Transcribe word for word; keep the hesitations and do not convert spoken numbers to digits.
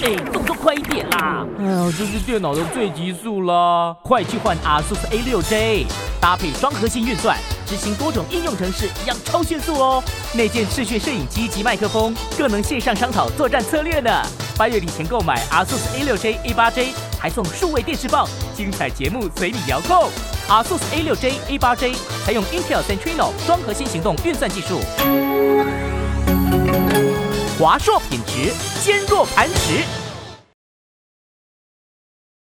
哎，动作快一点啦！哎呀，这是电脑的最极速啦！快去换 ASUS A 六 J， 搭配双核心运算，执行多种应用程式，一样超迅速哦。内建视讯摄影机及麦克风，更能线上商讨作战策略呢。八月底前购买 ASUS A 六 J、A 八 J， 还送数位电视棒，精彩节目随你遥控。ASUS A 六 J、A 八 J 采用 Intel Centrino 双核心行动运算技术，华硕品质，坚若磐石。